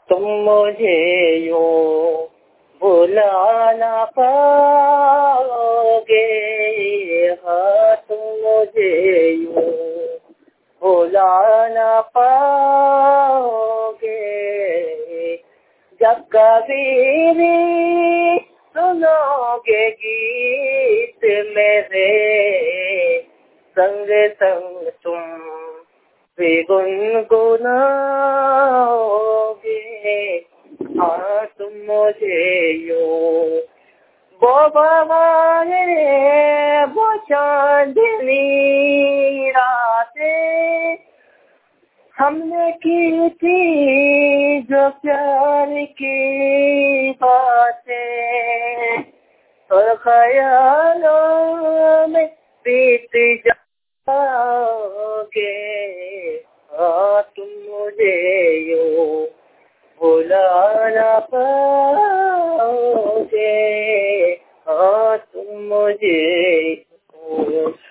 तुम मुझे यूं भुला ना पाओगे, हाँ तुम मुझे यूं भुला ना पाओगे। जब कभी भी सुनोगे गीत मेरे, संग संग तुम भी गुनगुनाओगे। हाँ तुम मुझे यूं वो बहाने वो चांदनी रातें हमने की थी जो प्यार की बातें, और ख्यालों में बीत जाओगे। हाँ तुम मुझे यूं भुला ना पाओगे, हाँ तुम मुझे